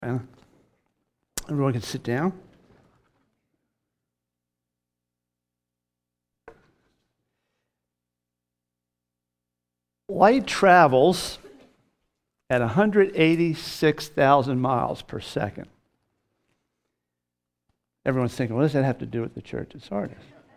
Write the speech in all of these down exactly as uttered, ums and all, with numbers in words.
And everyone can sit down. Light travels at one hundred eighty-six thousand miles per second. Everyone's thinking, what does that have to do with the church at Sardis?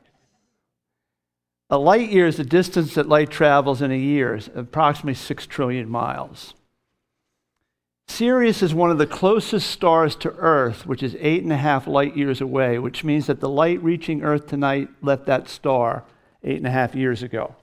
A light year is the distance that light travels in a year, approximately six trillion miles. Sirius is one of the closest stars to Earth, which is eight and a half light years away, which means that the light reaching Earth tonight left that star eight and a half years ago.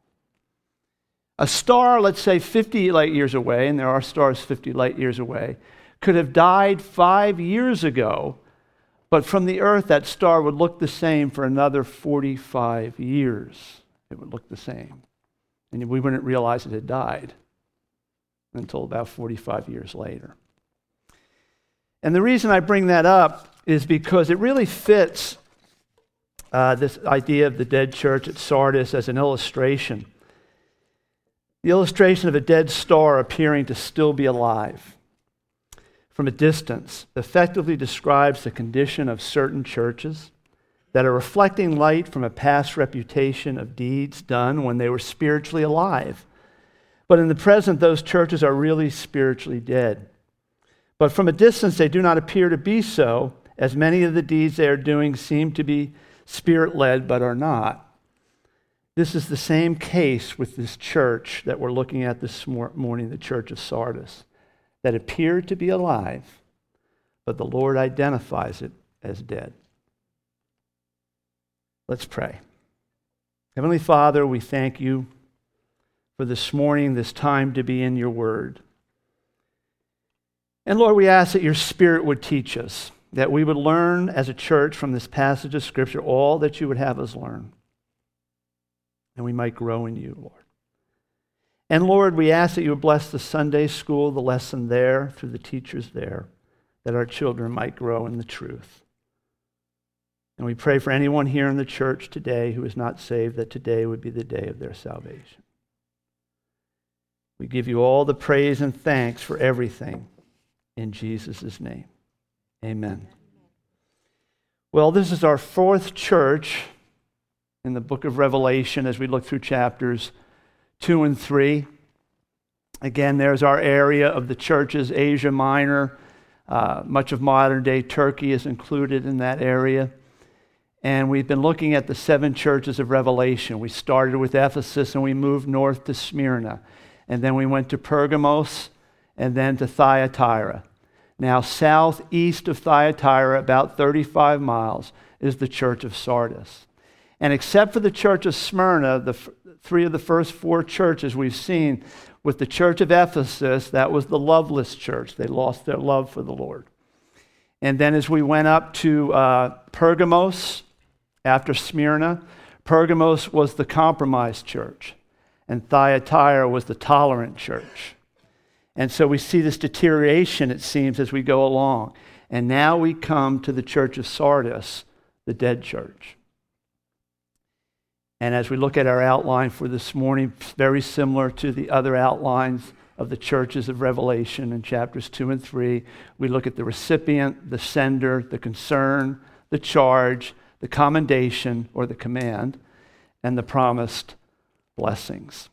A star, let's say fifty light years away, and there are stars fifty light years away, could have died five years ago, but from the Earth, that star would look the same for another forty-five years. It would look the same. And we wouldn't realize it had died until about forty-five years later. And the reason I bring that up is because it really fits uh, this idea of the dead church at Sardis as an illustration. The illustration of a dead star appearing to still be alive from a distance effectively describes the condition of certain churches that are reflecting light from a past reputation of deeds done when they were spiritually alive. But in the present, those churches are really spiritually dead. But from a distance, they do not appear to be so, as many of the deeds they are doing seem to be spirit-led, but are not. This is the same case with this church that we're looking at this morning, the church of Sardis, that appeared to be alive, but the Lord identifies it as dead. Let's pray. Heavenly Father, we thank you for this morning, this time to be in your word. And Lord, we ask that your Spirit would teach us, that we would learn as a church from this passage of Scripture all that you would have us learn, and we might grow in you, Lord. And Lord, we ask that you would bless the Sunday school, the lesson there, through the teachers there, that our children might grow in the truth. And we pray for anyone here in the church today who is not saved, that today would be the day of their salvation. We give you all the praise and thanks for everything in Jesus' name. Amen. Well, this is our fourth church in the book of Revelation as we look through chapters two and three. Again, there's our area of the churches, Asia Minor. Uh, much of modern-day Turkey is included in that area. And we've been looking at the seven churches of Revelation. We started with Ephesus and we moved north to Smyrna. And then we went to Pergamos and then to Thyatira. Now, southeast of Thyatira, about thirty-five miles, is the church of Sardis. And except for the church of Smyrna, the f- three of the first four churches we've seen, with the church of Ephesus, that was the loveless church. They lost their love for the Lord. And then as we went up to uh, Pergamos, after Smyrna, Pergamos was the compromised church, and Thyatira was the tolerant church. And so we see this deterioration, it seems, as we go along. And now we come to the church of Sardis, the dead church. And as we look at our outline for this morning, very similar to the other outlines of the churches of Revelation in chapters two and three, we look at the recipient, the sender, the concern, the charge, the commendation or the command, and the promised blessings.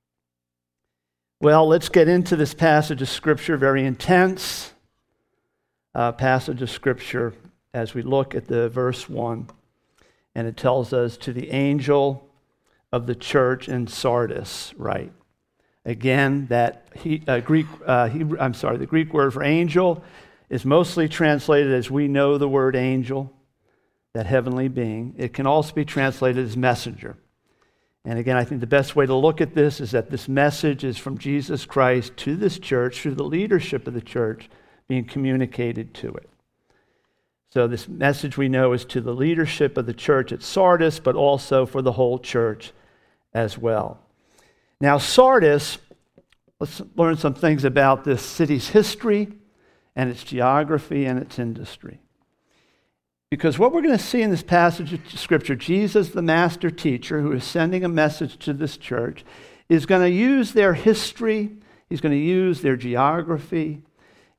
Well, let's get into this passage of Scripture, very intense uh, passage of Scripture, as we look at the verse one. And it tells us, to the angel of the church in Sardis, write. Again, that he, uh, Greek, uh, Hebrew, I'm sorry, the Greek word for angel is mostly translated as we know the word angel, that heavenly being. It can also be translated as messenger. And again, I think the best way to look at this is that this message is from Jesus Christ to this church through the leadership of the church being communicated to it. So this message we know is to the leadership of the church at Sardis, but also for the whole church as well. Now, Sardis, let's learn some things about this city's history and its geography and its industry. Because what we're going to see in this passage of Scripture, Jesus, the master teacher, who is sending a message to this church, is going to use their history, he's going to use their geography,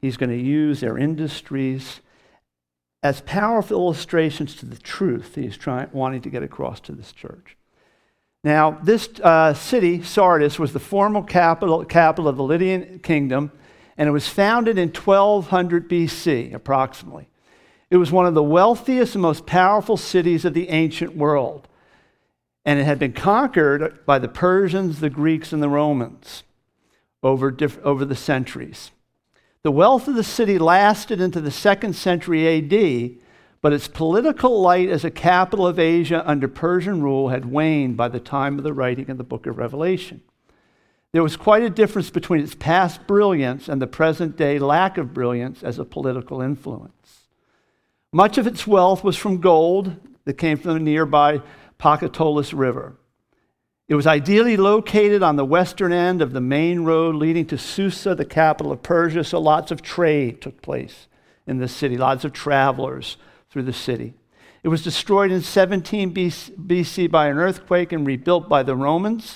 He's going to use their industries as powerful illustrations to the truth he's trying, wanting to get across to this church. Now, this uh, city, Sardis, was the former capital, capital of the Lydian kingdom, and it was founded in twelve hundred B C, approximately. It was one of the wealthiest and most powerful cities of the ancient world, and it had been conquered by the Persians, the Greeks, and the Romans over, diff- over the centuries. The wealth of the city lasted into the second century A D, but its political light as a capital of Asia under Persian rule had waned by the time of the writing of the book of Revelation. There was quite a difference between its past brilliance and the present-day lack of brilliance as a political influence. Much of its wealth was from gold that came from the nearby Pacatolis River. It was ideally located on the western end of the main road leading to Susa, the capital of Persia, so lots of trade took place in the city, lots of travelers through the city. It was destroyed in seventeen B C by an earthquake and rebuilt by the Romans.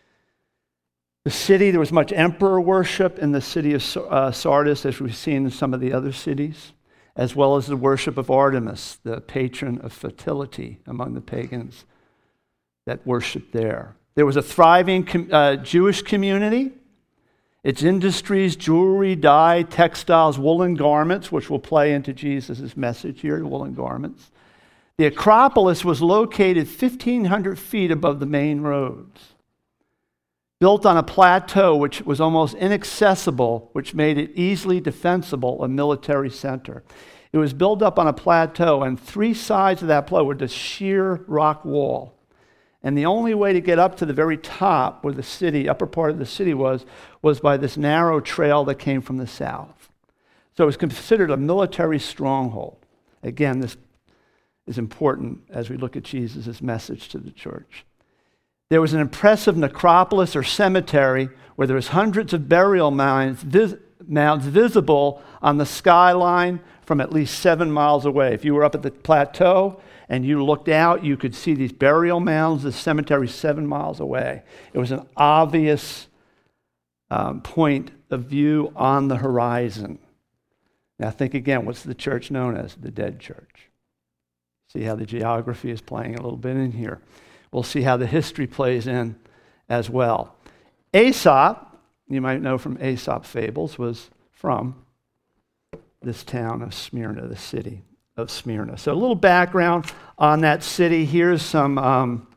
The city, there was much emperor worship in the city of uh, Sardis, as we've seen in some of the other cities, as well as the worship of Artemis, the patron of fertility among the pagans that worshiped there. There was a thriving com- uh, Jewish community. Its industries, jewelry, dye, textiles, woolen garments, which will play into Jesus' message here, woolen garments. The Acropolis was located fifteen hundred feet above the main roads, built on a plateau which was almost inaccessible, which made it easily defensible, a military center. It was built up on a plateau, and three sides of that plateau were this sheer rock wall. And the only way to get up to the very top where the city, upper part of the city was, was by this narrow trail that came from the south. So it was considered a military stronghold. Again, this is important as we look at Jesus' message to the church. There was an impressive necropolis or cemetery where there was hundreds of burial mounds, vis- mounds visible on the skyline from at least seven miles away. If you were up at the plateau and you looked out, you could see these burial mounds, the cemetery seven miles away. It was an obvious um, point of view on the horizon. Now think again, what's the church known as? The dead church. See how the geography is playing a little bit in here. We'll see how the history plays in as well. Aesop, you might know from Aesop fables, was from this town of Smyrna, the city of Smyrna. So a little background on that city. Here's some um,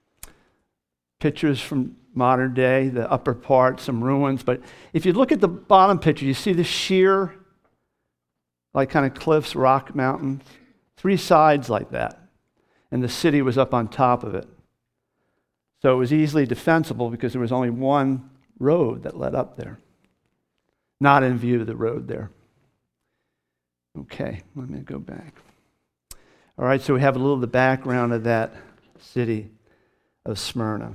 pictures from modern day, the upper part, some ruins. But if you look at the bottom picture, you see the sheer, like kind of cliffs, rock mountains, three sides like that. And the city was up on top of it. So it was easily defensible because there was only one road that led up there. Not in view of the road there. Okay, let me go back. All right, so we have a little of the background of that city of Smyrna.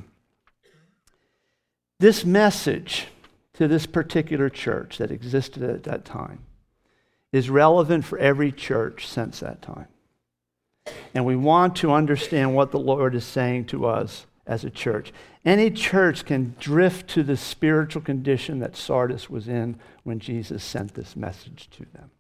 This message to this particular church that existed at that time is relevant for every church since that time. And we want to understand what the Lord is saying to us as a church. Any church can drift to the spiritual condition that Sardis was in when Jesus sent this message to them.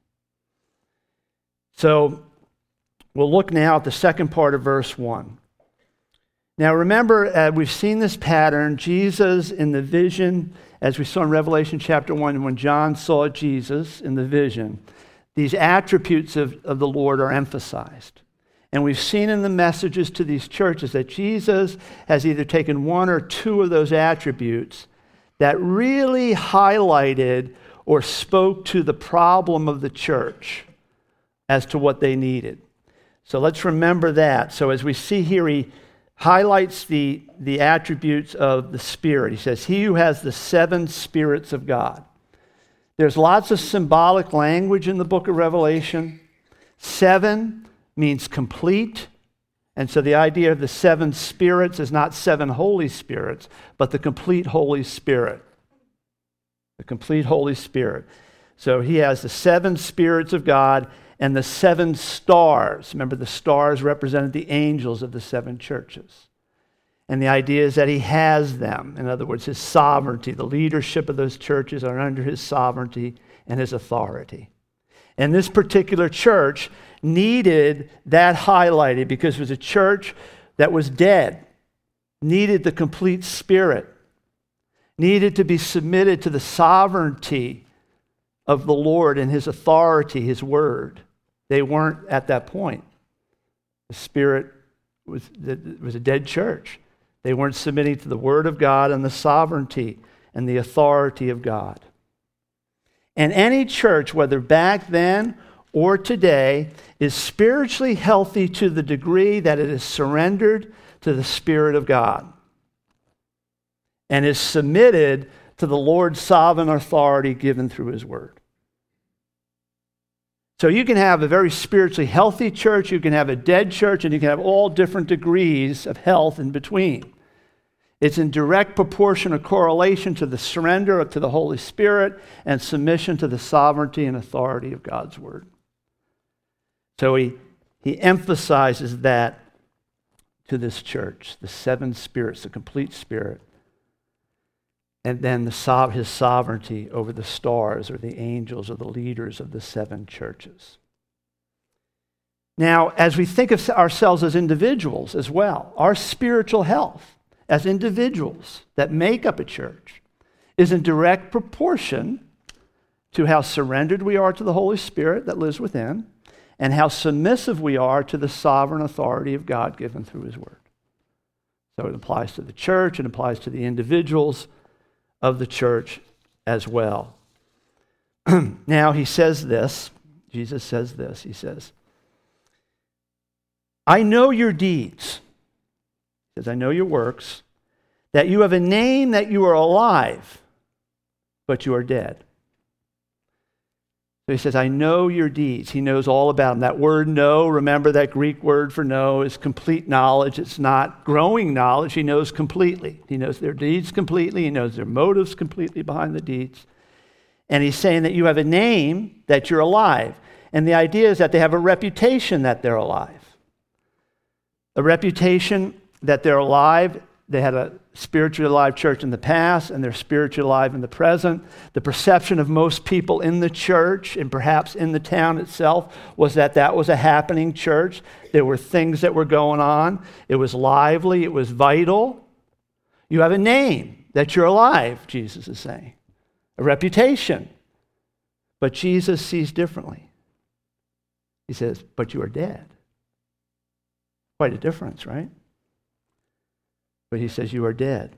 So we'll look now at the second part of verse one. Now remember, uh, we've seen this pattern. Jesus in the vision, as we saw in Revelation chapter one, when John saw Jesus in the vision, these attributes of, of the Lord are emphasized. And we've seen in the messages to these churches that Jesus has either taken one or two of those attributes that really highlighted or spoke to the problem of the church as to what they needed. So let's remember that. So as we see here, he highlights the, the attributes of the Spirit. He says, he who has the seven spirits of God. There's lots of symbolic language in the book of Revelation. Seven means complete. And so the idea of the seven spirits is not seven Holy Spirits, but the complete Holy Spirit. The complete Holy Spirit. So he has the seven spirits of God and the seven stars. Remember, the stars represented the angels of the seven churches. And the idea is that he has them. In other words, his sovereignty, the leadership of those churches are under his sovereignty, and his authority. And this particular church needed that highlighted because it was a church that was dead, needed the complete Spirit, needed to be submitted to the sovereignty of the Lord and his authority, his word. They weren't at that point. The Spirit was, it was a dead church. They weren't submitting to the word of God and the sovereignty and the authority of God. And any church, whether back then or today, is spiritually healthy to the degree that it is surrendered to the Spirit of God and is submitted to the Lord's sovereign authority given through his word. So you can have a very spiritually healthy church, you can have a dead church, and you can have all different degrees of health in between. It's in direct proportion or correlation to the surrender to the Holy Spirit and submission to the sovereignty and authority of God's word. So he, he emphasizes that to this church, the seven spirits, the complete Spirit, and then the, his sovereignty over the stars or the angels or the leaders of the seven churches. Now, as we think of ourselves as individuals as well, our spiritual health as individuals that make up a church is in direct proportion to how surrendered we are to the Holy Spirit that lives within and how submissive we are to the sovereign authority of God given through his word. So it applies to the church, it applies to the individuals of the church as well. Now he says this, Jesus says this, he says, I know your deeds. He says, I know your works, that you have a name that you are alive, but you are dead. So he says, I know your deeds. He knows all about them. That word know, remember that Greek word for know is complete knowledge. It's not growing knowledge. He knows completely. He knows their deeds completely. He knows their motives completely behind the deeds. And he's saying that you have a name that you're alive. And the idea is that they have a reputation that they're alive. A reputation that they're alive. They had a spiritually alive church in the past, and they're spiritually alive in the present. The perception of most people in the church, and perhaps in the town itself, was that that was a happening church. There were things that were going on. It was lively. It was vital. You have a name that you're alive, Jesus is saying. A reputation. But Jesus sees differently. He says, but you are dead. Quite a difference, right? But he says, you are dead.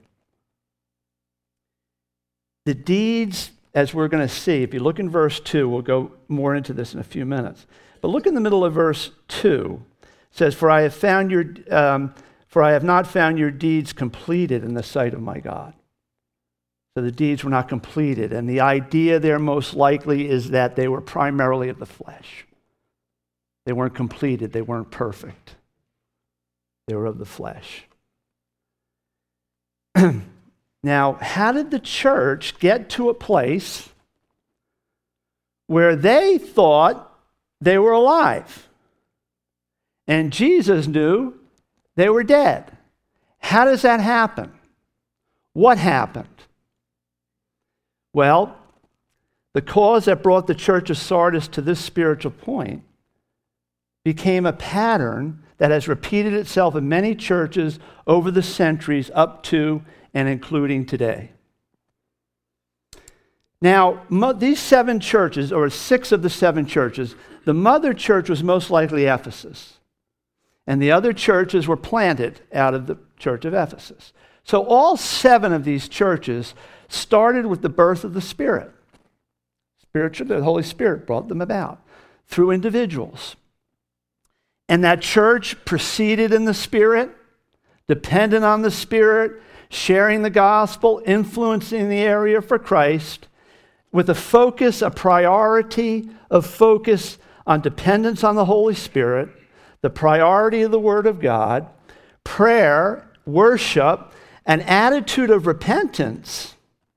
The deeds, as we're going to see, if you look in verse two, we'll go more into this in a few minutes. But look in the middle of verse two. It says, For I have found your, um, for I have not found your deeds completed in the sight of my God. So the deeds were not completed. And the idea there most likely is that they were primarily of the flesh. They weren't completed. They weren't perfect. They were of the flesh. Now, how did the church get to a place where they thought they were alive and Jesus knew they were dead? How does that happen? What happened? Well, the cause that brought the church of Sardis to this spiritual point became a pattern that has repeated itself in many churches over the centuries up to and including today. Now, mo- these seven churches, or six of the seven churches, the mother church was most likely Ephesus. And the other churches were planted out of the church of Ephesus. So all seven of these churches started with the birth of the Spirit. Spiritual, the Holy Spirit brought them about through individuals. And that church proceeded in the Spirit, dependent on the Spirit, sharing the gospel, influencing the area for Christ, with a focus, a priority of focus on dependence on the Holy Spirit, the priority of the Word of God, prayer, worship, an attitude of repentance.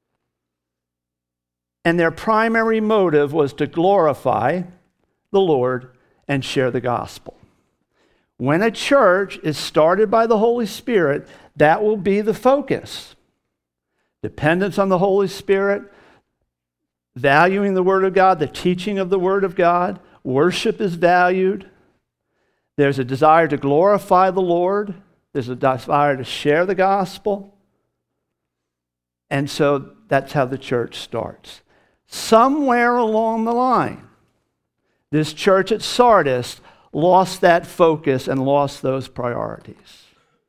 And their primary motive was to glorify the Lord and share the gospel. When a church is started by the Holy Spirit, that will be the focus. Dependence on the Holy Spirit, valuing the Word of God, the teaching of the Word of God. Worship is valued. There's a desire to glorify the Lord. There's a desire to share the gospel. And so that's how the church starts. Somewhere along the line, this church at Sardis lost that focus and lost those priorities.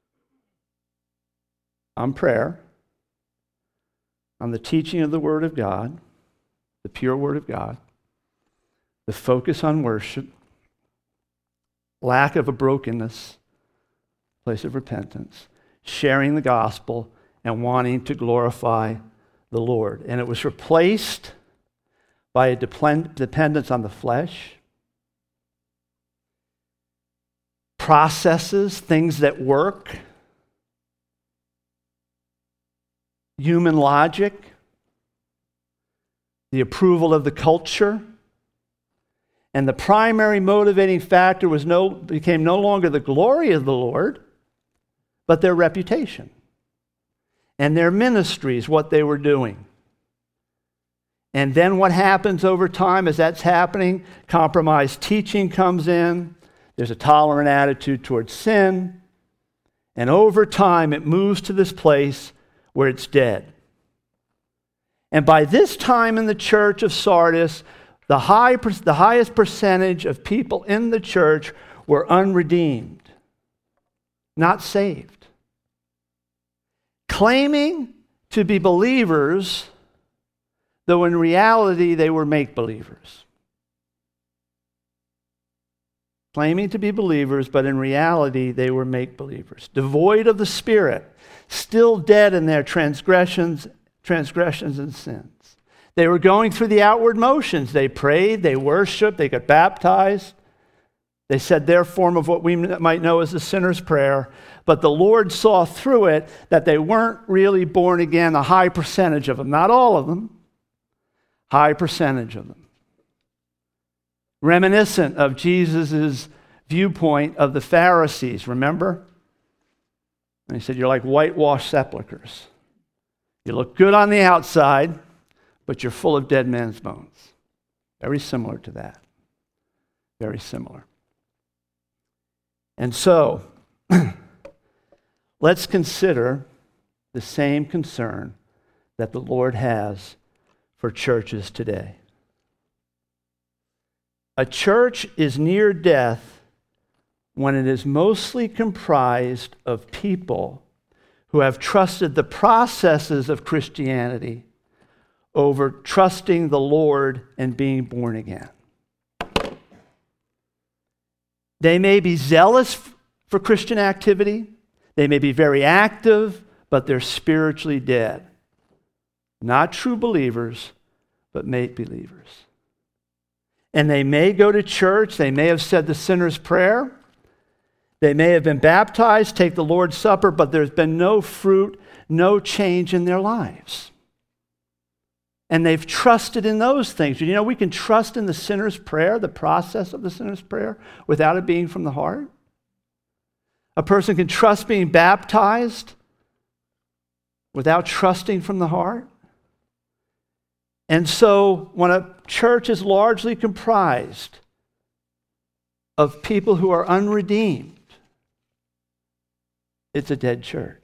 On prayer, on the teaching of the Word of God, the pure Word of God, the focus on worship, lack of a brokenness, place of repentance, sharing the gospel, and wanting to glorify the Lord. And it was replaced by a dependence on the flesh, processes, things that work, human logic, the approval of the culture, and the primary motivating factor was no, became no longer the glory of the Lord, but their reputation and their ministries, what they were doing. And then what happens over time as that's happening? Compromised teaching comes in. There's a tolerant attitude towards sin. And over time, it moves to this place where it's dead. And by this time in the church of Sardis, the, high, the highest percentage of people in the church were unredeemed, not saved. Claiming to be believers, though in reality they were make-believers. Claiming to be believers, but in reality they were make-believers. Devoid of the Spirit, still dead in their transgressions, transgressions and sins. They were going through the outward motions. They prayed, they worshiped, they got baptized. They said their form of what we might know as the sinner's prayer. But the Lord saw through it that they weren't really born again, a high percentage of them. Not all of them, high percentage of them. Reminiscent of Jesus' viewpoint of the Pharisees, remember? And he said, you're like whitewashed sepulchres. You look good on the outside, but you're full of dead men's bones. Very similar to that. Very similar. And so, let's consider the same concern that the Lord has for churches today. A church is near death when it is mostly comprised of people who have trusted the processes of Christianity over trusting the Lord and being born again. They may be zealous for Christian activity. They may be very active, but they're spiritually dead. Not true believers, but make-believers. And they may go to church. They may have said the sinner's prayer. They may have been baptized, take the Lord's Supper, but there's been no fruit, no change in their lives. And they've trusted in those things. You know, we can trust in the sinner's prayer, the process of the sinner's prayer, without it being from the heart. A person can trust being baptized without trusting from the heart. And so when a church is largely comprised of people who are unredeemed, it's a dead church.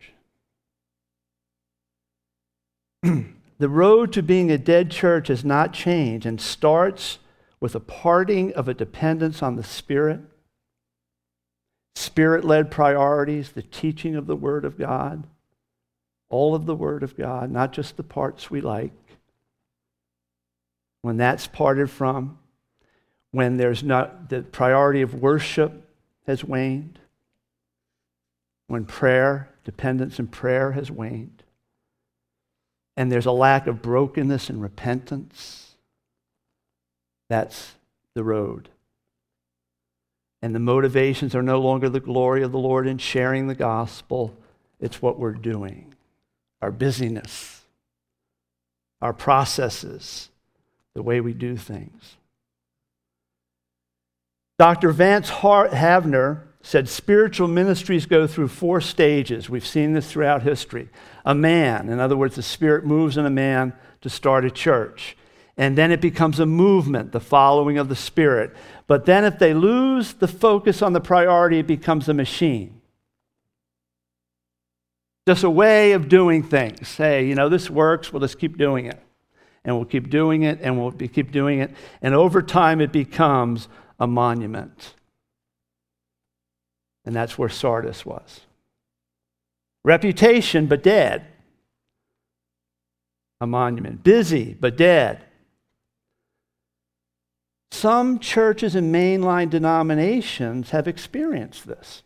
The road to being a dead church has not changed and starts with a parting of a dependence on the Spirit, Spirit-led priorities, the teaching of the Word of God, all of the Word of God, not just the parts we like. When that's parted from, when there's not, the priority of worship has waned, when prayer, dependence in prayer has waned, and there's a lack of brokenness and repentance, that's the road. And the motivations are no longer the glory of the Lord in sharing the gospel. It's what we're doing, our busyness, our processes, the way we do things. Doctor Vance Havner said spiritual ministries go through four stages. We've seen this throughout history. A man, in other words, the Spirit moves in a man to start a church. And then it becomes a movement, the following of the Spirit. But then if they lose the focus on the priority, it becomes a machine. Just a way of doing things. Hey, you know, this works, we'll just keep doing it. And we'll keep doing it, and we'll be, keep doing it. And over time, it becomes a monument. And that's where Sardis was. Reputation, but dead. A monument. Busy, but dead. Some churches and mainline denominations have experienced this.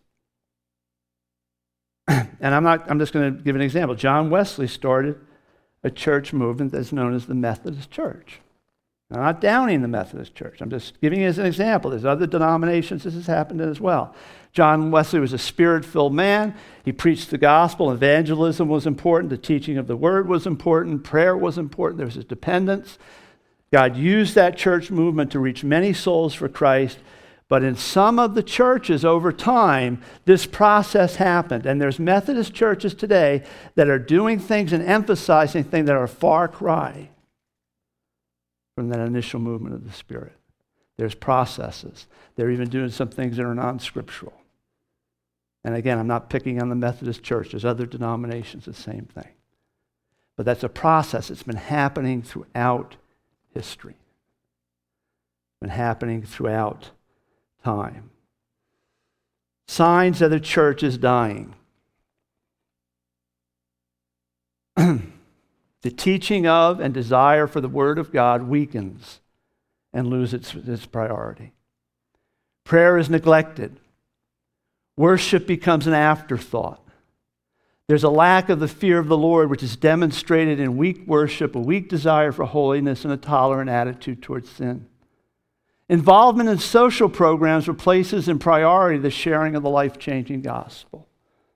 And I'm not, I'm just going to give an example. John Wesley started a church movement that's known as the Methodist Church. I'm not downing the Methodist Church. I'm just giving you as an example. There's other denominations this has happened in as well. John Wesley was a spirit-filled man. He preached the gospel. Evangelism was important. The teaching of the word was important. Prayer was important. There was his dependence. God used that church movement to reach many souls for Christ. But in some of the churches over time, this process happened. And there's Methodist churches today that are doing things and emphasizing things that are a far cry from that initial movement of the Spirit. There's processes. They're even doing some things that are non-scriptural. And again, I'm not picking on the Methodist Church. There's other denominations, the same thing. But that's a process. It's been happening throughout history. It's been happening throughout time. Signs that the church is dying. The teaching of and desire for the Word of God weakens and loses its, its priority. Prayer is neglected. Worship becomes an afterthought. There's a lack of the fear of the Lord, which is demonstrated in weak worship, a weak desire for holiness, and a tolerant attitude towards sin. Involvement in social programs replaces in priority the sharing of the life-changing gospel.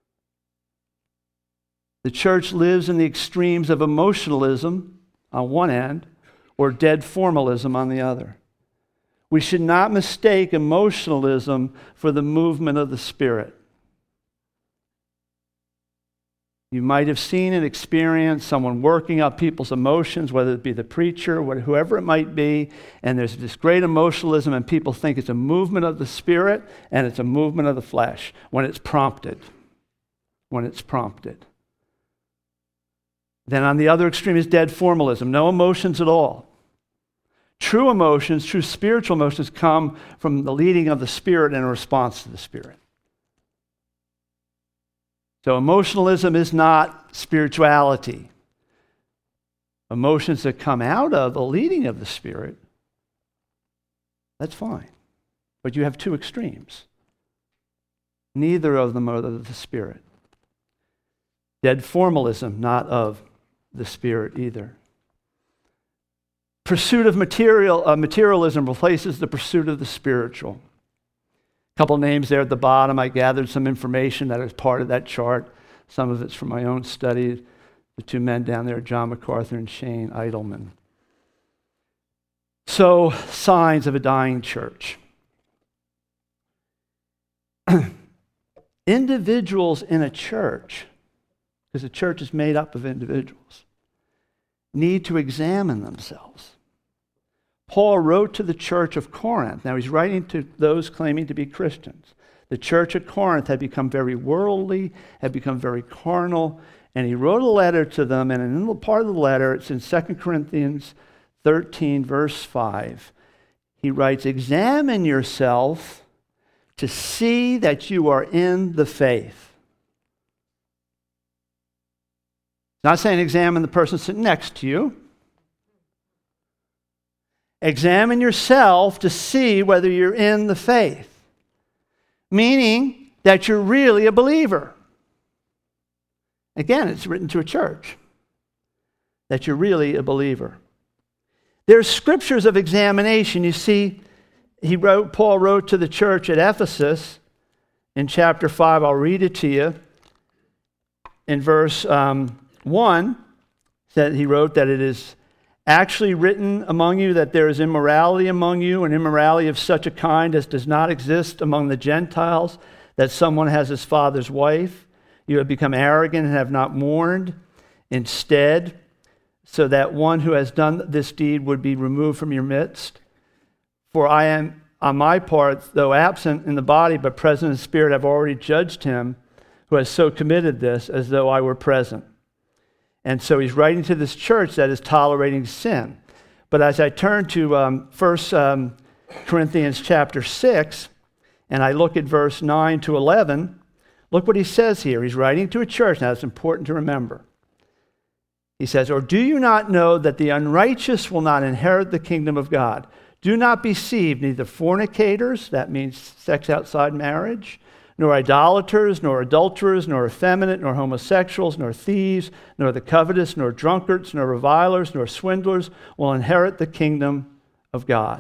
The church lives in the extremes of emotionalism on one end or dead formalism on the other. We should not mistake emotionalism for the movement of the Spirit. You might have seen and experienced someone working up people's emotions, whether it be the preacher, whoever it might be, and there's this great emotionalism, and people think it's a movement of the Spirit and it's a movement of the flesh when it's prompted. When it's prompted. Then on the other extreme is dead formalism, no emotions at all. True emotions, true spiritual emotions come from the leading of the Spirit in a response to the Spirit. So emotionalism is not spirituality. Emotions that come out of the leading of the Spirit, that's fine. But you have two extremes. Neither of them are of the Spirit. Dead formalism, not of the Spirit either. Pursuit of material, uh, materialism replaces the pursuit of the spiritual. A couple names there at the bottom. I gathered some information that is part of that chart. Some of it's from my own study. The two men down there, John MacArthur and Shane Eidelman. So, signs of a dying church. Individuals in a church, because a church is made up of individuals, need to examine themselves. Paul wrote to the church of Corinth. Now he's writing to those claiming to be Christians. The church at Corinth had become very worldly, had become very carnal, and he wrote a letter to them, and in the part of the letter, it's in Second Corinthians thirteen, verse five. He writes, "Examine yourself to see that you are in the faith." Not saying examine the person sitting next to you. Examine yourself to see whether you're in the faith. Meaning that you're really a believer. Again, it's written to a church. That you're really a believer. There's scriptures of examination. You see, he wrote, Paul wrote to the church at Ephesus in chapter five. I'll read it to you. In verse um, one, that he wrote that it is actually written among you that there is immorality among you, and immorality of such a kind as does not exist among the Gentiles, that someone has his father's wife. You have become arrogant and have not mourned. Instead, so that one who has done this deed would be removed from your midst? For I am, on my part, though absent in the body, but present in spirit, have already judged him who has so committed this, as though I were present. And so he's writing to this church that is tolerating sin. But as I turn to um, First um, Corinthians chapter six, and I look at verse nine to eleven, look what he says here. He's writing to a church. Now, it's important to remember. He says, or do you not know that the unrighteous will not inherit the kingdom of God? Do not be deceived, neither fornicators, that means sex outside marriage, nor idolaters, nor adulterers, nor effeminate, nor homosexuals, nor thieves, nor the covetous, nor drunkards, nor revilers, nor swindlers will inherit the kingdom of God.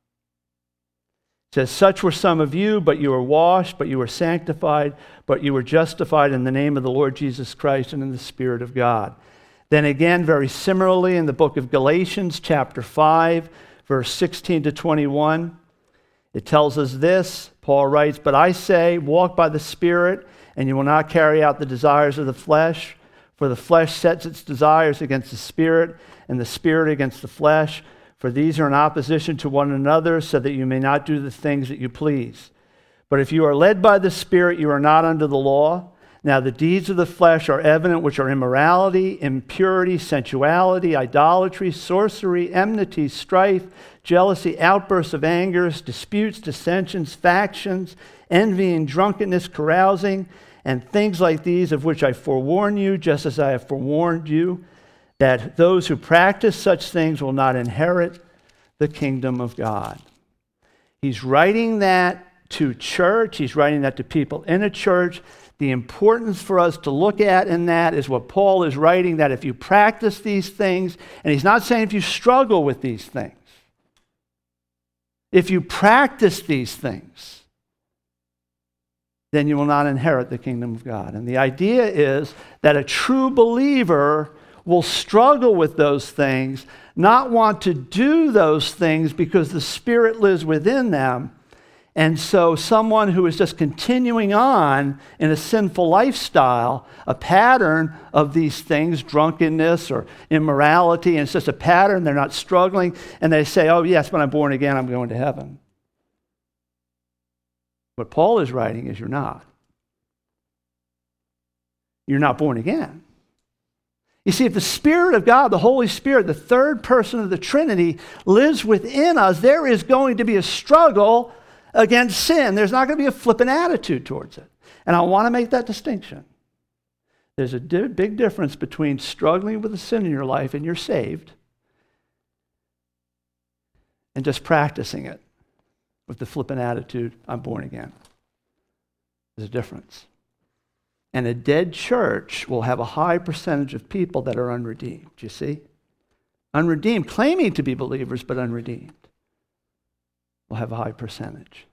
It says, such were some of you, but you were washed, but you were sanctified, but you were justified in the name of the Lord Jesus Christ and in the Spirit of God. Then again, very similarly, in the book of Galatians, chapter five, verse sixteen to twenty-one, it tells us this. Paul writes, but I say, walk by the Spirit, and you will not carry out the desires of the flesh. For the flesh sets its desires against the Spirit, and the Spirit against the flesh. For these are in opposition to one another, so that you may not do the things that you please. But if you are led by the Spirit, you are not under the law. Now the deeds of the flesh are evident, which are immorality, impurity, sensuality, idolatry, sorcery, enmity, strife, jealousy, outbursts of anger, disputes, dissensions, factions, envying, drunkenness, carousing, and things like these, of which I forewarn you, just as I have forewarned you, that those who practice such things will not inherit the kingdom of God. He's writing that to church. He's writing that to people in a church. The importance for us to look at in that is what Paul is writing, that if you practice these things, and he's not saying if you struggle with these things, if you practice these things, then you will not inherit the kingdom of God. And the idea is that a true believer will struggle with those things, not want to do those things because the Spirit lives within them. And so someone who is just continuing on in a sinful lifestyle, a pattern of these things, drunkenness or immorality, and it's just a pattern, they're not struggling, and they say, oh yes, when I'm born again, I'm going to heaven. What Paul is writing is you're not. You're not born again. You see, if the Spirit of God, the Holy Spirit, the third person of the Trinity, lives within us, there is going to be a struggle against sin. There's not going to be a flippant attitude towards it. And I want to make that distinction. There's a di- big difference between struggling with a sin in your life and you're saved and just practicing it with the flippant attitude, I'm born again. There's a difference. And a dead church will have a high percentage of people that are unredeemed. Do you see? Unredeemed, claiming to be believers, but unredeemed. Will have a high percentage.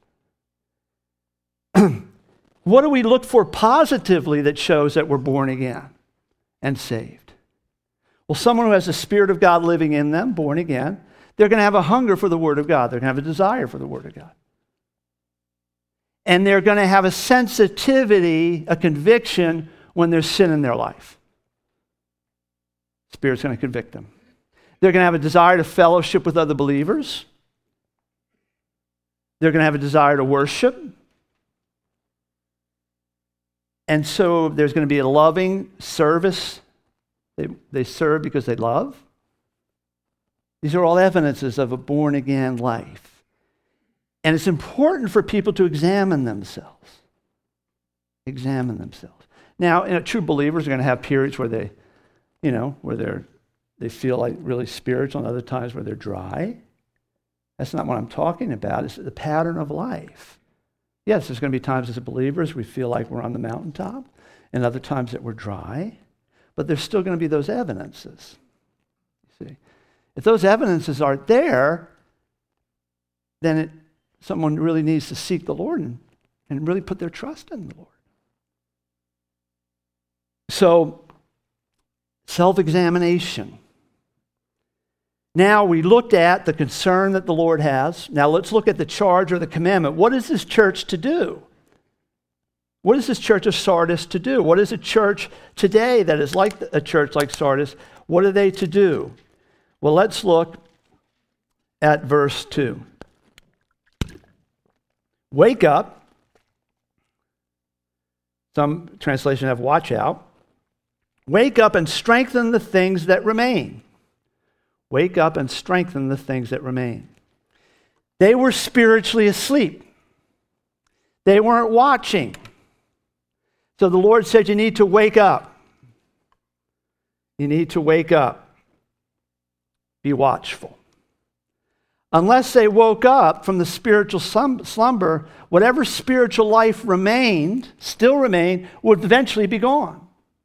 What do we look for positively that shows that we're born again and saved? Well, someone who has the Spirit of God living in them, born again, they're going to have a hunger for the Word of God. They're going to have a desire for the Word of God. And they're going to have a sensitivity, a conviction when there's sin in their life. The Spirit's going to convict them. They're going to have a desire to fellowship with other believers. They're going to have a desire to worship. And so there's going to be a loving service. They, they serve because they love. These are all evidences of a born-again life. And it's important for people to examine themselves. Examine themselves. Now, you know, true believers are going to have periods where they, you know, where they're they feel like really spiritual, and other times where they're dry. That's not what I'm talking about. It's the pattern of life. Yes, there's going to be times as believers we feel like we're on the mountaintop, and other times that we're dry. But there's still going to be those evidences. You see, if those evidences aren't there, then it, someone really needs to seek the Lord and, and really put their trust in the Lord. So, self-examination. Now we looked at the concern that the Lord has. Now let's look at the charge or the commandment. What is this church to do? What is this church of Sardis to do? What is a church today that is like a church like Sardis? What are they to do? Well, let's look at verse two. Wake up. Some translations have watch out. Wake up and strengthen the things that remain. Wake up and strengthen the things that remain. They were spiritually asleep. They weren't watching. So the Lord said, you need to wake up. You need to wake up. Be watchful. Unless they woke up from the spiritual slumber, whatever spiritual life remained, still remained, would eventually be gone.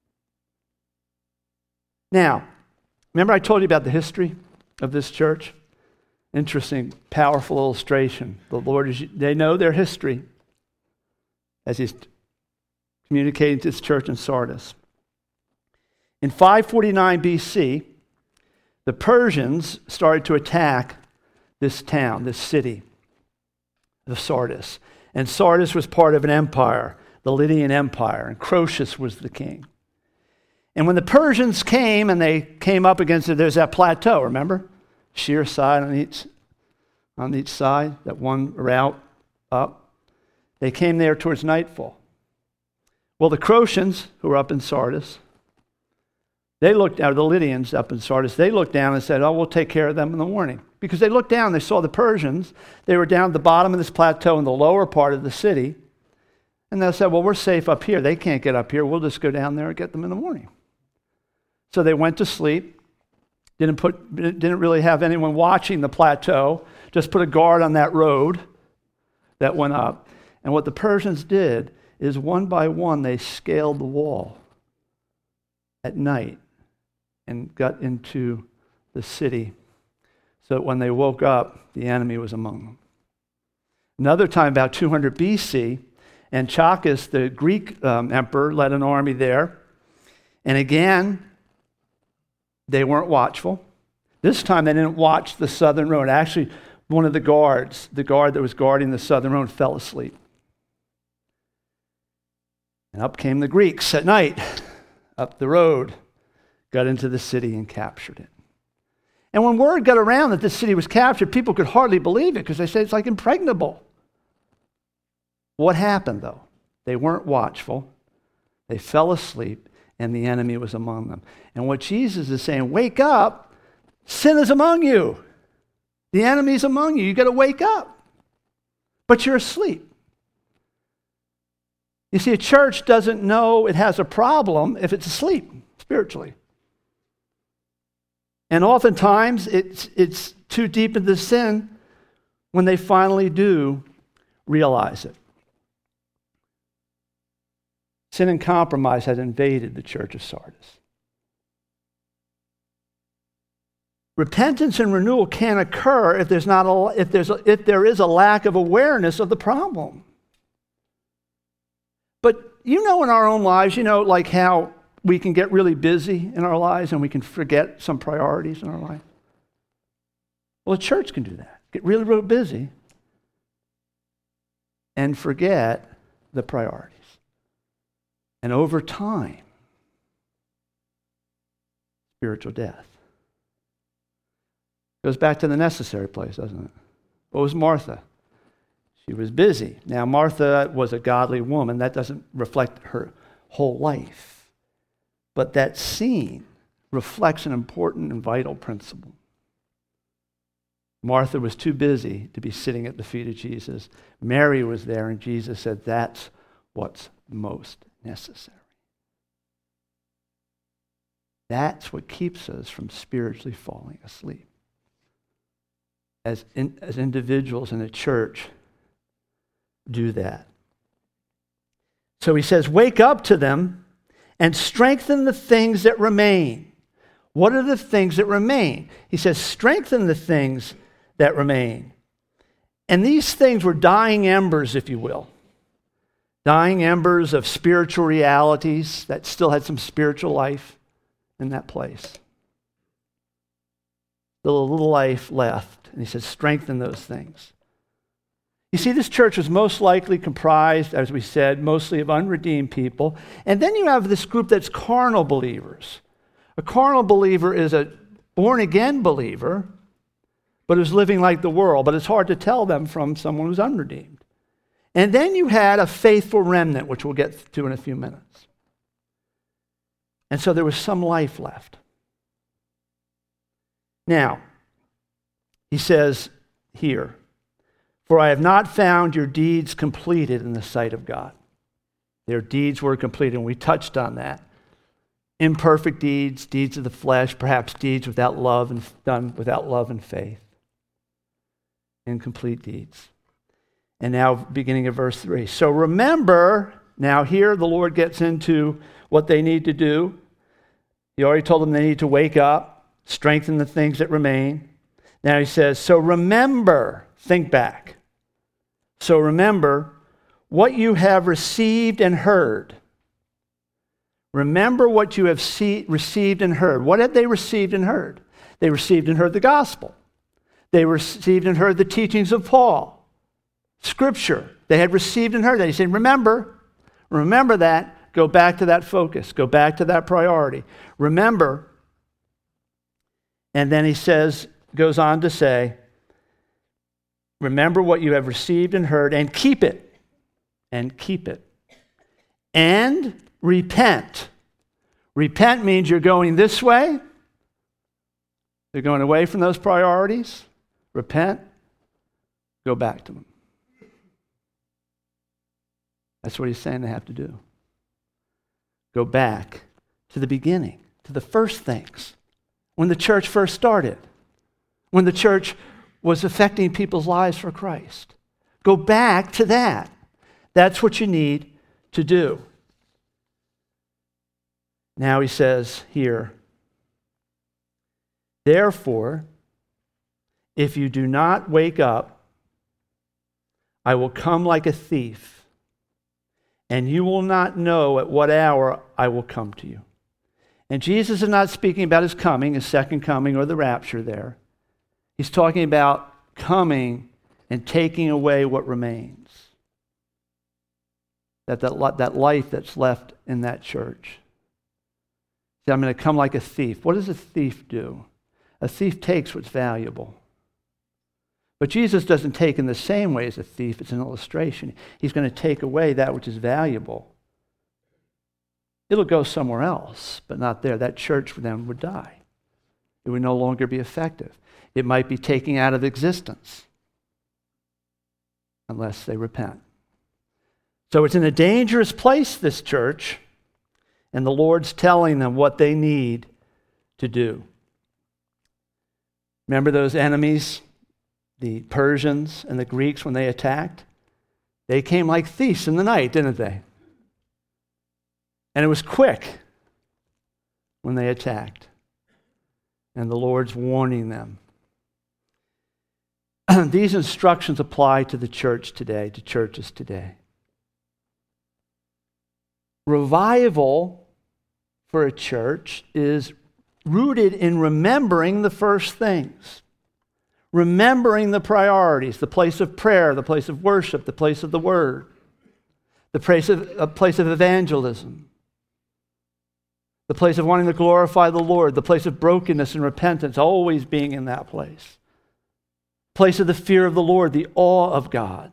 Now, remember I told you about the history of this church? Interesting, powerful illustration. The Lord is, they know their history as He's communicating to His church in Sardis. In five forty-nine B C, the Persians started to attack this town, this city of Sardis. And Sardis was part of an empire, the Lydian Empire, and Croesus was the king. And when the Persians came and they came up against it, there's that plateau, remember? Sheer side on each, on each side, that one route up. They came there towards nightfall. Well, the Croatians, who were up in Sardis, they looked down, the Lydians up in Sardis, they looked down and said, oh, we'll take care of them in the morning. Because they looked down, they saw the Persians. They were down at the bottom of this plateau in the lower part of the city. And they said, well, we're safe up here. They can't get up here. We'll just go down there and get them in the morning. So they went to sleep. Didn't put, didn't really have anyone watching the plateau. Just put a guard on that road that went up. And what the Persians did is one by one, they scaled the wall at night and got into the city, so that when they woke up, the enemy was among them. Another time, about two hundred B C, Antiochus, the Greek um, emperor, led an army there. And again, they weren't watchful. This time, they didn't watch the southern road. Actually, one of the guards, the guard that was guarding the southern road, fell asleep. And up came the Greeks at night, up the road, got into the city and captured it. And when word got around that this city was captured, people could hardly believe it because they said it's like impregnable. What happened, though? They weren't watchful. They fell asleep, and the enemy was among them. And what Jesus is saying, wake up. Sin is among you. The enemy's among you. You got to wake up. But you're asleep. You see, a church doesn't know it has a problem if it's asleep spiritually. And oftentimes, it's, it's too deep into sin when they finally do realize it. Sin and compromise has invaded the church of Sardis. Repentance and renewal can't occur if there's not a, if there's a, if there is a lack of awareness of the problem. But you know, in our own lives, you know, like how we can get really busy in our lives and we can forget some priorities in our life. Well, a church can do that. Get really, really busy and forget the priorities. And over time, spiritual death. Goes back to the necessary place, doesn't it? What was Martha? She was busy. Now, Martha was a godly woman. That doesn't reflect her whole life. But that scene reflects an important and vital principle. Martha was too busy to be sitting at the feet of Jesus. Mary was there, and Jesus said, that's what's most necessary. That's what keeps us from spiritually falling asleep. As, in, as individuals in a church, do that. So he says, wake up to them and strengthen the things that remain. What are the things that remain? He says, strengthen the things that remain. And these things were dying embers, if you will. Dying embers of spiritual realities that still had some spiritual life in that place. Still a little life left. And he says, strengthen those things. You see, this church was most likely comprised, as we said, mostly of unredeemed people. And then you have this group that's carnal believers. A carnal believer is a born-again believer, but is living like the world. But it's hard to tell them from someone who's unredeemed. And then you had a faithful remnant, which we'll get to in a few minutes. And so there was some life left. Now, he says here, for I have not found your deeds completed in the sight of God. Their deeds were completed, and we touched on that. Imperfect deeds, deeds of the flesh, perhaps deeds without love and done without love and faith. Incomplete deeds. And now, beginning of verse three. So remember, now here the Lord gets into what they need to do. He already told them they need to wake up, strengthen the things that remain. Now he says, so remember, think back. So remember what you have received and heard. Remember what you have see, received and heard. What had they received and heard? They received and heard the gospel. They received and heard the teachings of Paul. Scripture. They had received and heard that. He said, remember, remember that. Go back to that focus. Go back to that priority. Remember. And then he says, goes on to say, remember what you have received and heard, and keep it. And keep it. And repent. Repent means you're going this way. You're going away from those priorities. Repent. Go back to them. That's what he's saying they have to do. Go back to the beginning, to the first things. When the church first started. When the church was affecting people's lives for Christ. Go back to that. That's what you need to do. Now he says here, therefore, if you do not wake up, I will come like a thief, and you will not know at what hour I will come to you. And Jesus is not speaking about his coming, his second coming, or the rapture there. He's talking about coming and taking away what remains. That, that, that life that's left in that church. See, I'm going to come like a thief. What does a thief do? A thief takes what's valuable. But Jesus doesn't take in the same way as a thief. It's an illustration. He's going to take away that which is valuable. It'll go somewhere else, but not there. That church for them would die. It would no longer be effective. It might be taken out of existence unless they repent. So it's in a dangerous place, this church, and the Lord's telling them what they need to do. Remember those enemies, the Persians and the Greeks, when they attacked? They came like thieves in the night, didn't they? And it was quick when they attacked. And the Lord's warning them. These instructions apply to the church today, to churches today. Revival for a church is rooted in remembering the first things. Remembering the priorities, the place of prayer, the place of worship, the place of the word, the place of, a place of evangelism, the place of wanting to glorify the Lord, the place of brokenness and repentance, always being in that place. Place of the fear of the Lord, the awe of God.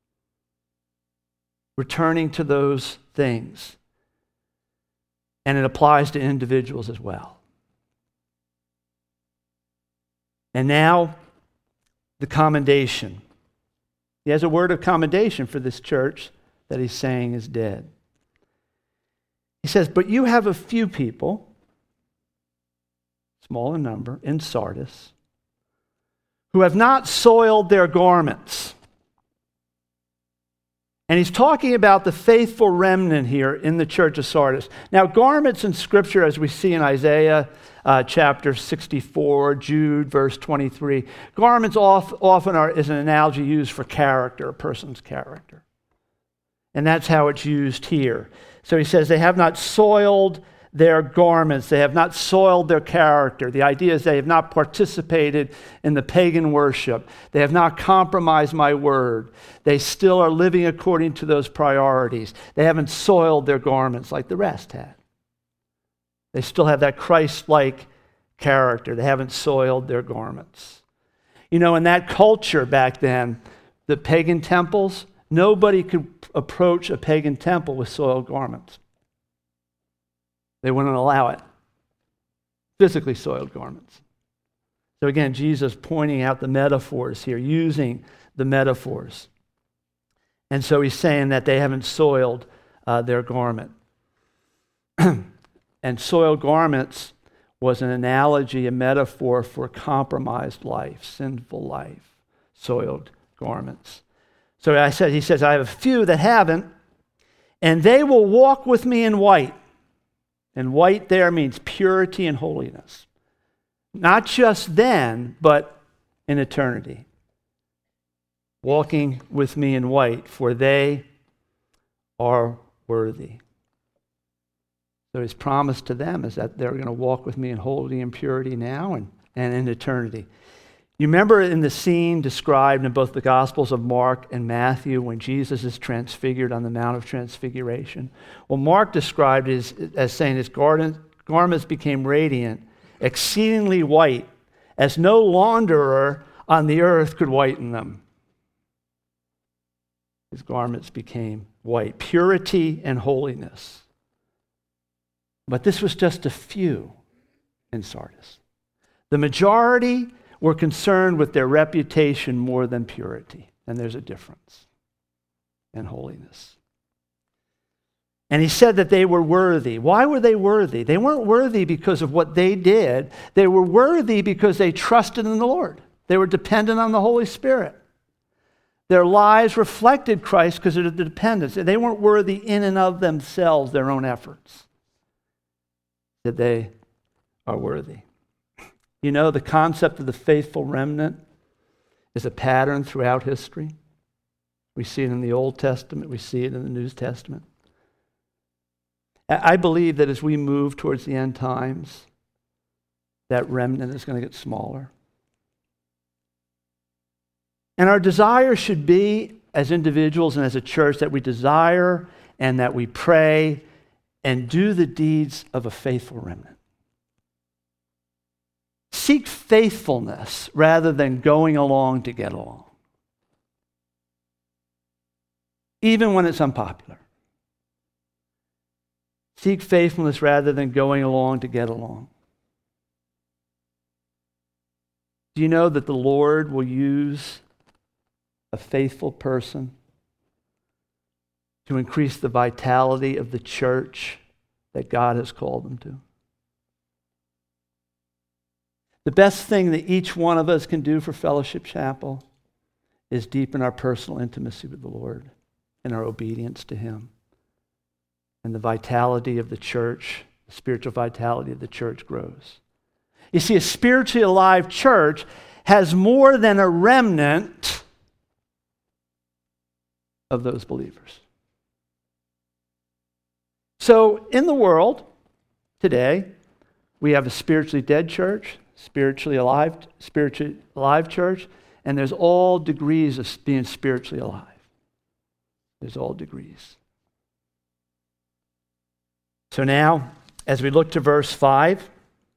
Returning to those things. And it applies to individuals as well. And now, the commendation. He has a word of commendation for this church that he's saying is dead. He says, but you have a few people, small in number, in Sardis, who have not soiled their garments. And he's talking about the faithful remnant here in the church of Sardis. Now, garments in Scripture, as we see in Isaiah uh, chapter sixty-four, Jude, verse twenty-three, garments off, often are, is an analogy used for character, a person's character. And that's how it's used here. So he says they have not soiled their garments. They have not soiled their character. The idea is they have not participated in the pagan worship. They have not compromised my word. They still are living according to those priorities. They haven't soiled their garments like the rest had. They still have that Christ-like character. They haven't soiled their garments. You know, in that culture back then, the pagan temples, nobody could approach a pagan temple with soiled garments. They wouldn't allow it. Physically soiled garments. So again, Jesus pointing out the metaphors here, using the metaphors. And so he's saying that they haven't soiled uh, their garment. And soiled garments was an analogy, a metaphor for compromised life, sinful life, soiled garments. So I said, he says, I have a few that haven't, and they will walk with me in white. And white there means purity and holiness. Not just then, but in eternity. Walking with me in white, for they are worthy. So his promise to them is that they're going to walk with me in holy and purity now and, and in eternity. You remember in the scene described in both the Gospels of Mark and Matthew when Jesus is transfigured on the Mount of Transfiguration? Well, Mark described it as, as saying his garments became radiant, exceedingly white, as no launderer on the earth could whiten them. His garments became white, purity and holiness. But this was just a few in Sardis. The majority were concerned with their reputation more than purity. And there's a difference in holiness. And he said that they were worthy. Why were they worthy? They weren't worthy because of what they did. They were worthy because they trusted in the Lord. They were dependent on the Holy Spirit. Their lives reflected Christ because of the dependence. They weren't worthy in and of themselves, their own efforts. That they are worthy. You know, the concept of the faithful remnant is a pattern throughout history. We see it in the Old Testament. We see it in the New Testament. I believe that as we move towards the end times, that remnant is going to get smaller. And our desire should be, as individuals and as a church, that we desire and that we pray and do the deeds of a faithful remnant. Seek faithfulness rather than going along to get along. Even when it's unpopular. Seek faithfulness rather than going along to get along. Do you know that the Lord will use a faithful person to increase the vitality of the church that God has called them to? The best thing that each one of us can do for Fellowship Chapel is deepen our personal intimacy with the Lord and our obedience to Him. And the vitality of the church, the spiritual vitality of the church grows. You see, a spiritually alive church has more than a remnant of those believers. So in the world today, we have a spiritually dead church, spiritually alive, spiritually alive church, and there's all degrees of being spiritually alive. There's all degrees. So now, as we look to verse five,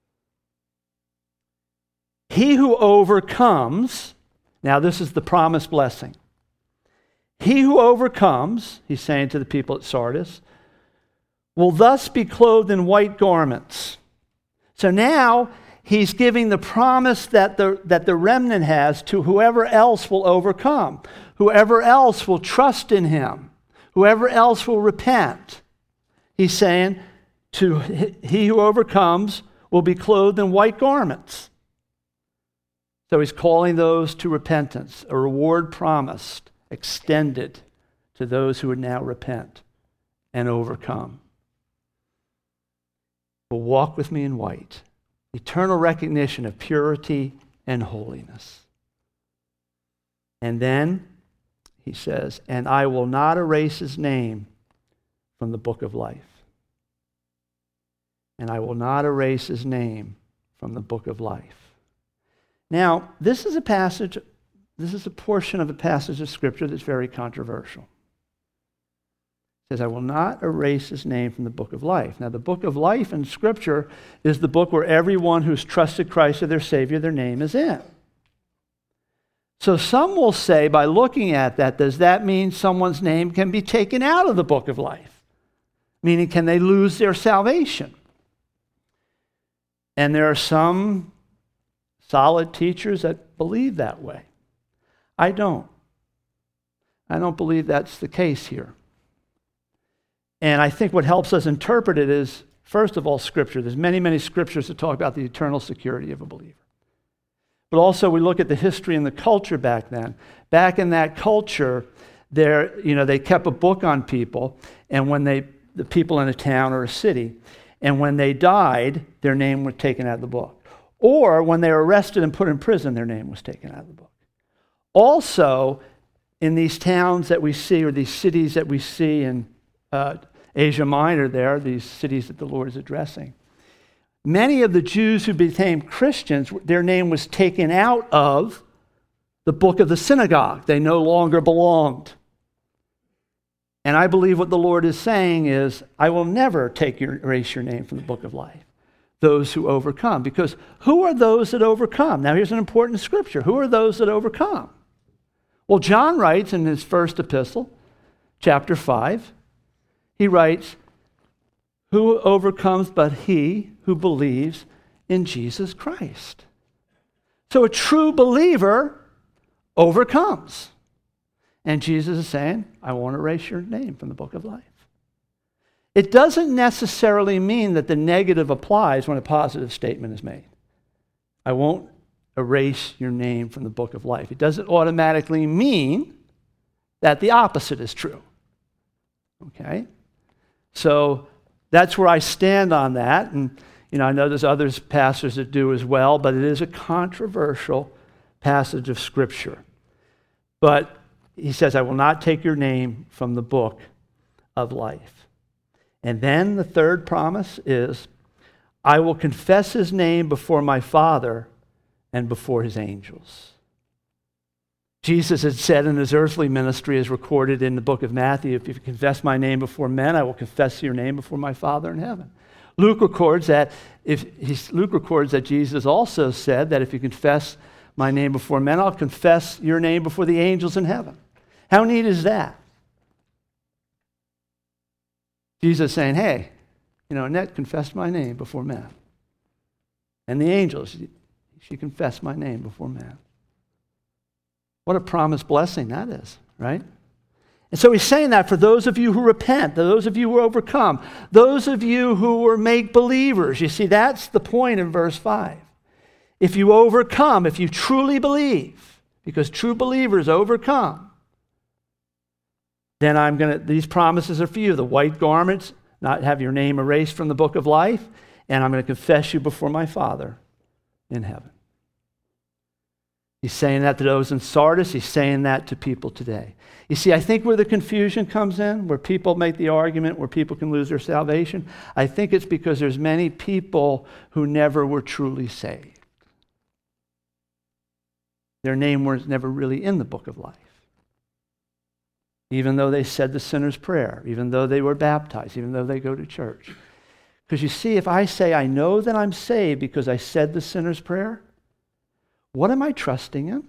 he who overcomes, now this is the promised blessing. He who overcomes, he's saying to the people at Sardis, will thus be clothed in white garments. So now he's giving the promise that the, that the remnant has to whoever else will overcome, whoever else will trust in him, whoever else will repent. He's saying, to he who overcomes will be clothed in white garments. So he's calling those to repentance, a reward promised, extended to those who would now repent and overcome. Will walk with me in white, eternal recognition of purity and holiness. And then he says, and I will not erase his name from the book of life. And I will not erase his name from the book of life. Now, this is a passage, this is a portion of a passage of Scripture that's very controversial. It says, I will not erase his name from the book of life. Now, the book of life in Scripture is the book where everyone who's trusted Christ as their Savior, their name is in. So some will say, by looking at that, does that mean someone's name can be taken out of the book of life? Meaning, can they lose their salvation? And there are some solid teachers that believe that way. I don't. I don't believe that's the case here. And I think what helps us interpret it is, first of all, Scripture. There's many, many scriptures that talk about the eternal security of a believer. But also we look at the history and the culture back then. Back in that culture, there, you know, they kept a book on people, and when they, the people in a town or a city, and when they died, their name was taken out of the book. Or when they were arrested and put in prison, their name was taken out of the book. Also, in these towns that we see, or these cities that we see in uh, Asia Minor there, these cities that the Lord is addressing, many of the Jews who became Christians, their name was taken out of the book of the synagogue. They no longer belonged. And I believe what the Lord is saying is, I will never take your, erase your name from the book of life. Those who overcome. Because who are those that overcome? Now here's an important scripture. Who are those that overcome? Well, John writes in his first epistle, chapter five, he writes, who overcomes but he who believes in Jesus Christ. So a true believer overcomes. And Jesus is saying, I won't erase your name from the book of life. It doesn't necessarily mean that the negative applies when a positive statement is made. I won't erase your name from the book of life. It doesn't automatically mean that the opposite is true. Okay? So that's where I stand on that. And, you know, I know there's other pastors that do as well, but it is a controversial passage of Scripture. But he says, I will not take your name from the book of life. And then the third promise is, I will confess his name before my Father and before his angels. Jesus had said in his earthly ministry, as recorded in the book of Matthew, if you confess my name before men, I will confess your name before my Father in heaven. Luke records that if he, Luke records that Jesus also said that if you confess my name before men, I'll confess your name before the angels in heaven. How neat is that? Jesus saying, hey, you know, Annette confessed my name before men. And the angels, she, she confessed my name before men. What a promised blessing that is, right? And so he's saying that for those of you who repent, those of you who overcome, those of you who were make believers. You see, that's the point in verse five. If you overcome, if you truly believe, because true believers overcome, then I'm going to, these promises are for you. The white garments, not have your name erased from the book of life, and I'm going to confess you before my Father in heaven. He's saying that to those in Sardis. He's saying that to people today. You see, I think where the confusion comes in, where people make the argument, where people can lose their salvation, I think it's because there's many people who never were truly saved. Their name was never really in the book of life. Even though they said the sinner's prayer, even though they were baptized, even though they go to church. Because you see, if I say I know that I'm saved because I said the sinner's prayer, what am I trusting in?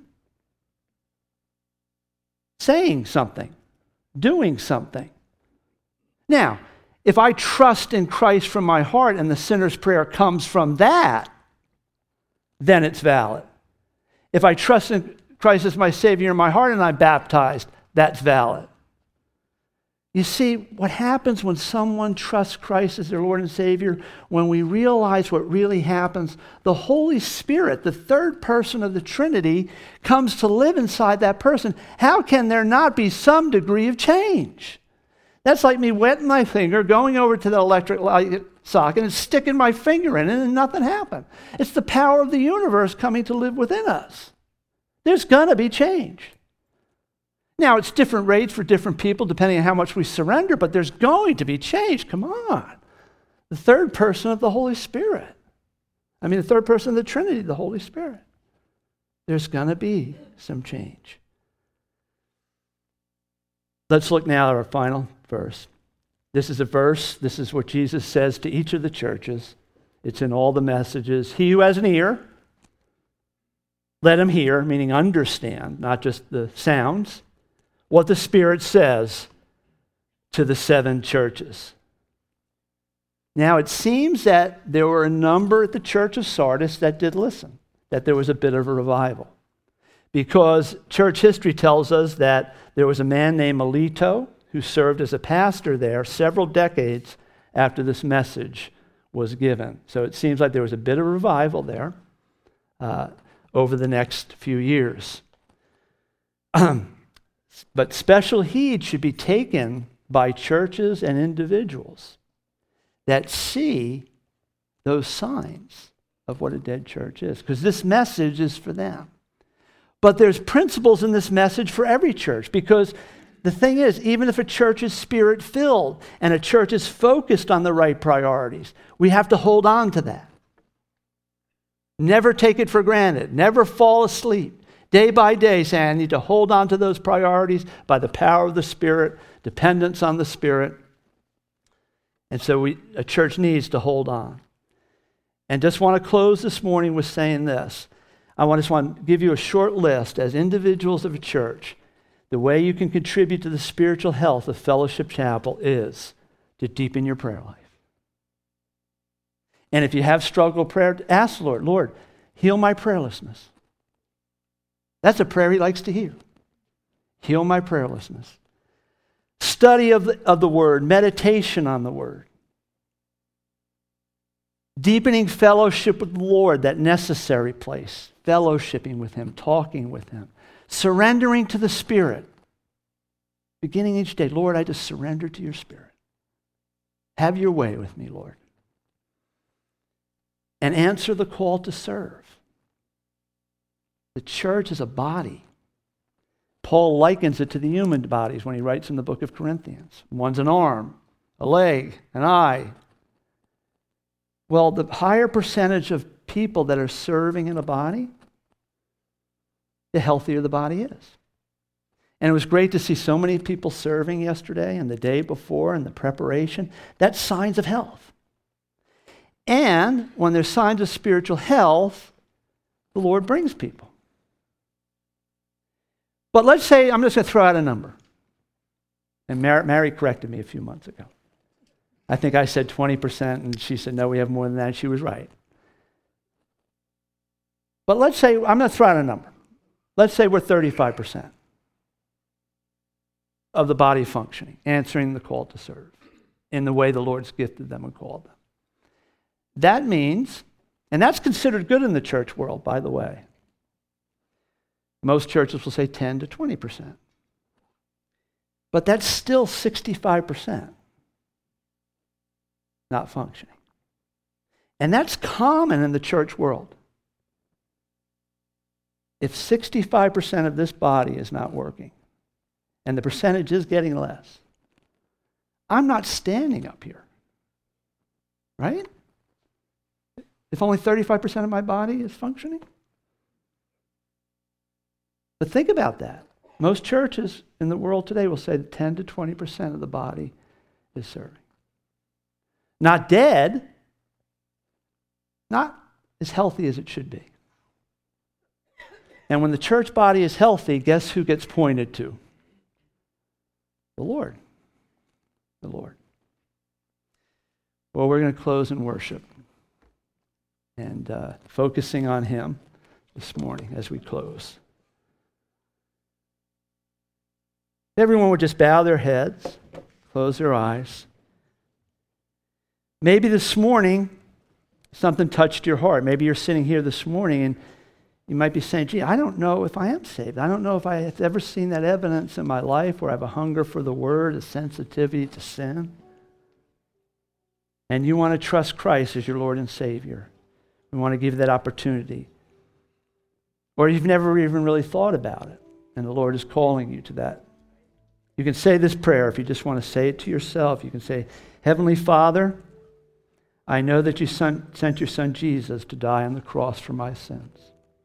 Saying something, doing something. Now, if I trust in Christ from my heart and the sinner's prayer comes from that, then it's valid. If I trust in Christ as my Savior in my heart and I'm baptized, that's valid. You see, what happens when someone trusts Christ as their Lord and Savior, when we realize what really happens, the Holy Spirit, the third person of the Trinity, comes to live inside that person. How can there not be some degree of change? That's like me wetting my finger, going over to the electric light socket and sticking my finger in it and nothing happened. It's the power of the universe coming to live within us. There's going to be change. Now, it's different rates for different people depending on how much we surrender, but there's going to be change. Come on. The third person of the Holy Spirit. I mean, the third person of the Trinity, the Holy Spirit. There's going to be some change. Let's look now at our final verse. This is a verse. This is what Jesus says to each of the churches. It's in all the messages. He who has an ear, let him hear, meaning understand, not just the sounds, what the Spirit says to the seven churches. Now, it seems that there were a number at the church of Sardis that did listen, that there was a bit of a revival. Because church history tells us that there was a man named Melito who served as a pastor there several decades after this message was given. So it seems like there was a bit of revival there uh, over the next few years. But special heed should be taken by churches and individuals that see those signs of what a dead church is, because this message is for them. But there's principles in this message for every church, because the thing is, even if a church is Spirit-filled and a church is focused on the right priorities, we have to hold on to that. Never take it for granted. Never fall asleep. Day by day, say, I need to hold on to those priorities by the power of the Spirit, dependence on the Spirit. And so we, a church needs to hold on. And just want to close this morning with saying this. I want, just want to give you a short list as individuals of a church. The way you can contribute to the spiritual health of Fellowship Chapel is to deepen your prayer life. And if you have struggle prayer, ask the Lord, Lord, heal my prayerlessness. That's a prayer He likes to hear. Heal my prayerlessness. Study of the, of the Word, meditation on the Word. Deepening fellowship with the Lord, that necessary place. Fellowshipping with Him, talking with Him. Surrendering to the Spirit. Beginning each day, Lord, I just surrender to your Spirit. Have your way with me, Lord. And answer the call to serve. The church is a body. Paul likens it to the human bodies when he writes in the book of Corinthians. One's an arm, a leg, an eye. Well, the higher percentage of people that are serving in a body, the healthier the body is. And it was great to see so many people serving yesterday and the day before and the preparation. That's signs of health. And when there's signs of spiritual health, the Lord brings people. But let's say, I'm just going to throw out a number. And Mary, Mary corrected me a few months ago. I think I said twenty percent, and she said, no, we have more than that, and she was right. But let's say, I'm going to throw out a number. Let's say we're thirty-five percent of the body functioning, answering the call to serve in the way the Lord's gifted them and called them. That means, and that's considered good in the church world, by the way. Most churches will say ten to twenty percent. But that's still sixty-five percent not functioning. And that's common in the church world. If sixty-five percent of this body is not working, and the percentage is getting less, I'm not standing up here, right? If only thirty-five percent of my body is functioning? But think about that. Most churches in the world today will say that ten to twenty percent of the body is serving. Not dead, not as healthy as it should be. And when the church body is healthy, guess who gets pointed to? The Lord. The Lord. Well, we're going to close in worship and uh, focusing on Him this morning as we close. Everyone would just bow their heads, close their eyes. Maybe this morning something touched your heart. Maybe you're sitting here this morning and you might be saying, gee, I don't know if I am saved. I don't know if I have ever seen that evidence in my life where I have a hunger for the Word, a sensitivity to sin. And you want to trust Christ as your Lord and Savior. We want to give you that opportunity. Or you've never even really thought about it, and the Lord is calling you to that. You can say this prayer if you just want to say it to yourself. You can say, Heavenly Father, I know that you son, sent your Son Jesus to die on the cross for my sins.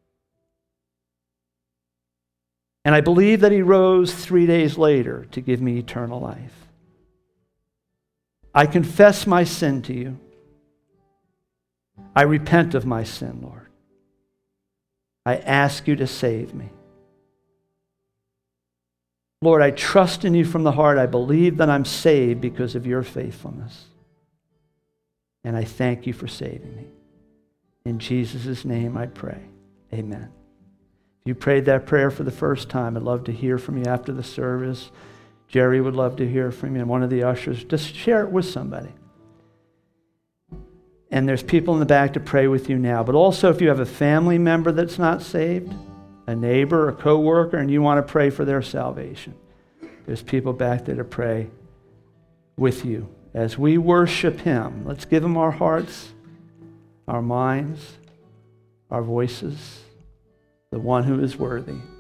And I believe that He rose three days later to give me eternal life. I confess my sin to you. I repent of my sin, Lord. I ask you to save me. Lord, I trust in you from the heart. I believe that I'm saved because of your faithfulness. And I thank you for saving me. In Jesus' name I pray. Amen. If you prayed that prayer for the first time, I'd love to hear from you after the service. Jerry would love to hear from you, and one of the ushers. Just share it with somebody. And there's people in the back to pray with you now. But also, if you have a family member that's not saved, a neighbor, a coworker, and you want to pray for their salvation, there's people back there to pray with you. As we worship him, let's give him our hearts, our minds, our voices, the one who is worthy.